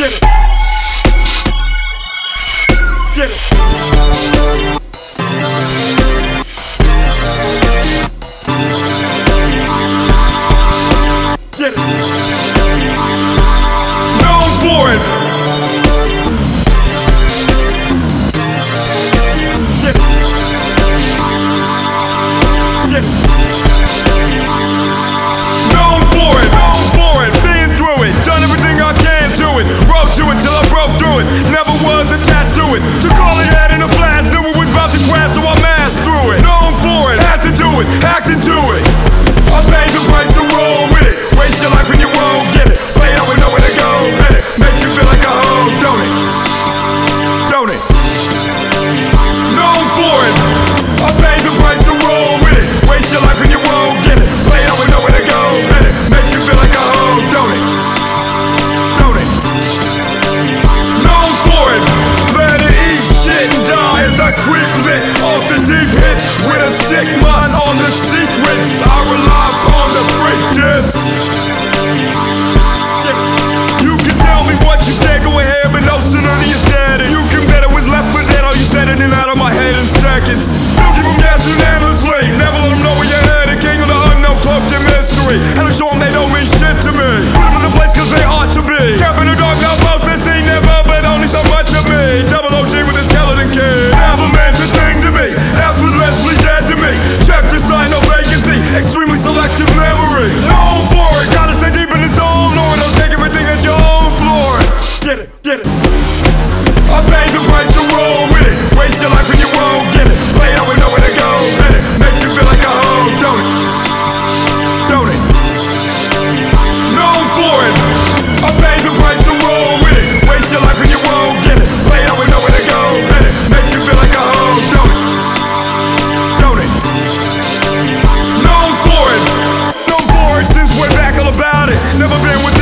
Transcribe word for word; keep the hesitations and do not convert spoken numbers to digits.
Get it. Get it. Get it. Known for it. Get it. Get it. Known for it. Known for it. Been through it. Done everything I can to it. Wrote to it till I broke through it. Never was attached to it. Took all I had in a flash. Knew it was about to crash, so I masked through it. Known for it. Had to do it. Hacked into it. I paid the price to roll with it. Waste your life and you won't get it. Play it out with nowhere to go. Bet it. Makes you feel like a hoe, don't it? Don't it? Known for it. I paid the price to roll with it. Waste your life and you won't get it. Play it out with nowhere to go. Bet it. Makes you feel like a hoe, don't it? Don't it? Known for it. Let it eat shit and die as I creep lit off the deep hits with a sick mind on the secrets. I rely upon the freakness. You can tell me what you said, go ahead, but no sooner than you said it. You can bet it was left for dead, all you said it and out of my head in seconds. So keep them guessing endlessly. Never let them know where you're headed. King of the unknown, cloaked in mystery. And I show them they don't mean shit to me. Put them in the place cause they ought to be. Camp in the dark, now both they see never, but only so much of me. Double O G with a skeleton kid. Never meant a thing to me. Effortlessly dead to me. Check the sign, no vacancy. Extremely selective memory. Known for it. Gotta stay deep in the zone, or it'll take everything that you own for it. Get it, get it. I paid the price to roll with it. Waste your life and you won't get it. Play it out with nowhere to go. Bet it. Makes you feel like a hoe, don't it? Don't it? Known for it. I paid the price to roll with it. Waste your life and you won't get it. Play it out with nowhere to go. Bet it. Makes you feel like a hoe, don't it? Don't it? Known for it. Known for it since way back all about it. Never been with